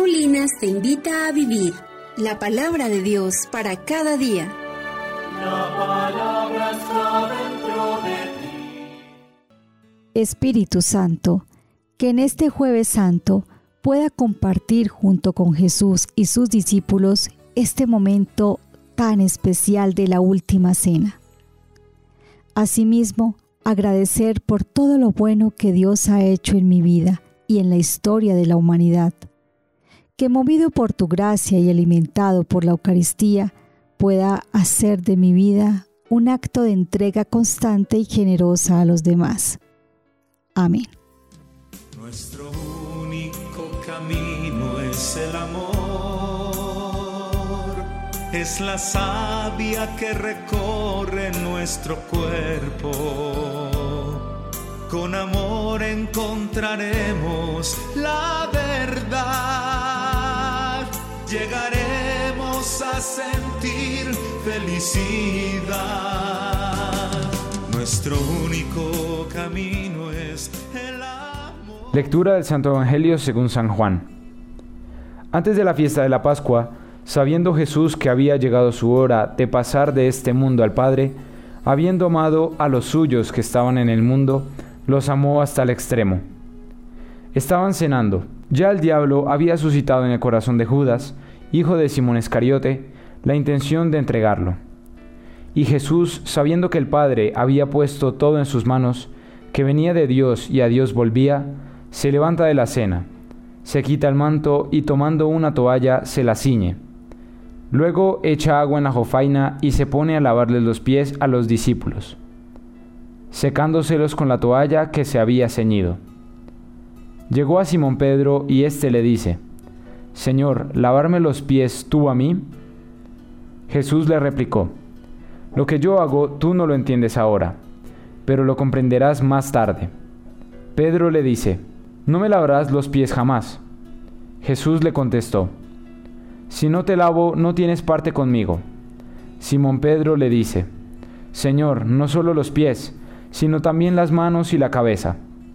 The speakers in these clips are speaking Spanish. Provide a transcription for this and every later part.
Paulinas te invita a vivir la palabra de Dios para cada día. La palabra está dentro de ti. Espíritu Santo, que en este Jueves Santo pueda compartir junto con Jesús y sus discípulos este momento tan especial de la última cena. Asimismo, agradecer por todo lo bueno que Dios ha hecho en mi vida y en la historia de la humanidad. Que movido por tu gracia y alimentado por la Eucaristía, pueda hacer de mi vida un acto de entrega constante y generosa a los demás. Amén. Nuestro único camino es el amor, es la savia que recorre nuestro cuerpo. Con amor encontraremos la verdad, llegaremos a sentir felicidad. Nuestro único camino es el amor. Lectura del Santo Evangelio según San Juan. Antes de la fiesta de la Pascua, sabiendo Jesús que había llegado su hora de pasar de este mundo al Padre, habiendo amado a los suyos que estaban en el mundo, los amó hasta el extremo. Estaban cenando. Ya el diablo había suscitado en el corazón de Judas, hijo de Simón Iscariote, la intención de entregarlo. Y Jesús, sabiendo que el Padre había puesto todo en sus manos, que venía de Dios y a Dios volvía, se levanta de la cena, se quita el manto y tomando una toalla se la ciñe. Luego echa agua en la jofaina y se pone a lavarles los pies a los discípulos, secándoselos con la toalla que se había ceñido. Llegó a Simón Pedro y éste le dice: Señor, ¿lavarme los pies tú a mí? Jesús le replicó: Lo que yo hago tú no lo entiendes ahora, pero lo comprenderás más tarde. Pedro le dice: No me lavarás los pies jamás. Jesús le contestó: Si no te lavo, no tienes parte conmigo. Simón Pedro le dice: Señor, no solo los pies, sino también las manos y la cabeza.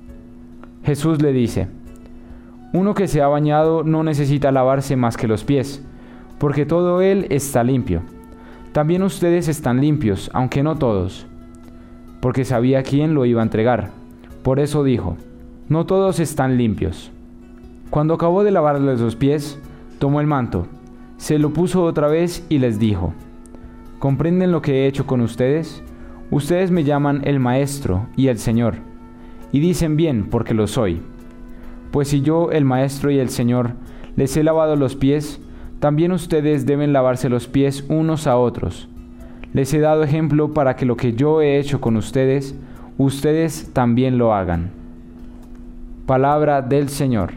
Jesús le dice: Uno que se ha bañado no necesita lavarse más que los pies, porque todo él está limpio. También ustedes están limpios, aunque no todos. Porque sabía quién lo iba a entregar. Por eso dijo: No todos están limpios. Cuando acabó de lavarles los pies, tomó el manto, se lo puso otra vez y les dijo: ¿Comprenden lo que he hecho con ustedes? Ustedes me llaman el Maestro y el Señor, y dicen bien porque lo soy. Pues si yo, el Maestro y el Señor, les he lavado los pies, también ustedes deben lavarse los pies unos a otros. Les he dado ejemplo para que lo que yo he hecho con ustedes, ustedes también lo hagan. Palabra del Señor.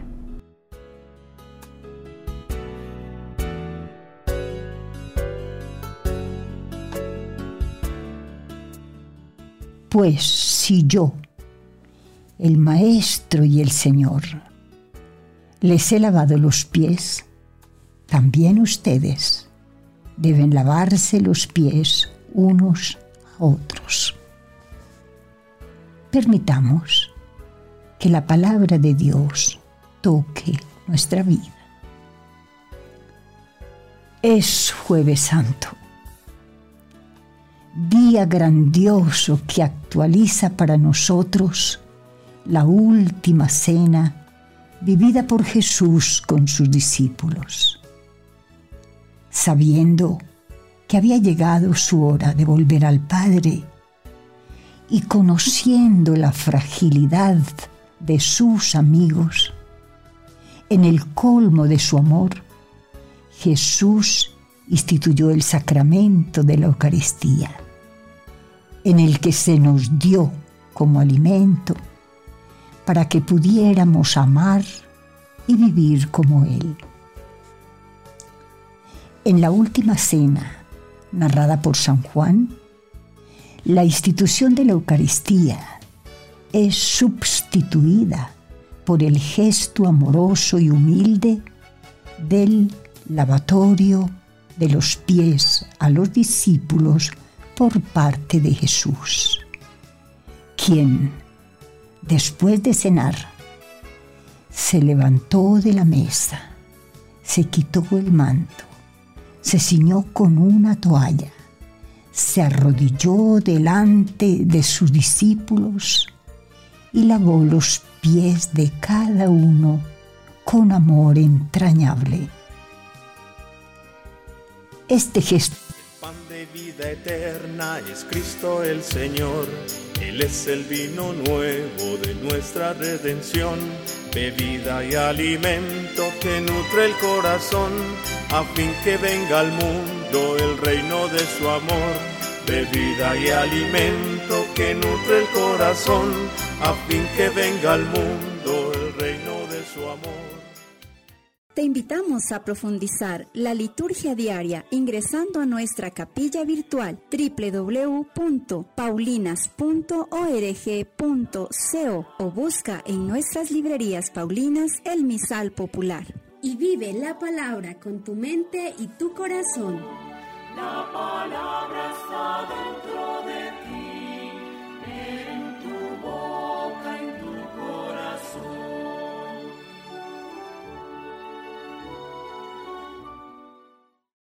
Pues si yo, el Maestro y el Señor, les he lavado los pies, también ustedes deben lavarse los pies unos a otros. Permitamos que la palabra de Dios toque nuestra vida. Es Jueves Santo, día grandioso que actualiza para nosotros la última cena vivida por Jesús con sus discípulos. Sabiendo que había llegado su hora de volver al Padre y conociendo la fragilidad de sus amigos, en el colmo de su amor, Jesús instituyó el sacramento de la Eucaristía, en el que se nos dio como alimento para que pudiéramos amar y vivir como Él. En la última cena, narrada por San Juan, la institución de la Eucaristía es sustituida por el gesto amoroso y humilde del lavatorio de los pies a los discípulos por parte de Jesús, quien, después de cenar, se levantó de la mesa, se quitó el manto, se ciñó con una toalla, se arrodilló delante de sus discípulos y lavó los pies de cada uno con amor entrañable. Este gesto. El pan de vida eterna es Cristo el Señor. Él es el vino nuevo de nuestra redención, bebida y alimento que nutre el corazón, a fin que venga al mundo el reino de su amor. Bebida y alimento que nutre el corazón, a fin que venga al mundo el reino de su amor. Te invitamos a profundizar la liturgia diaria ingresando a nuestra capilla virtual www.paulinas.org.co o busca en nuestras librerías paulinas el misal popular. Y vive la palabra con tu mente y tu corazón. La palabra está dentro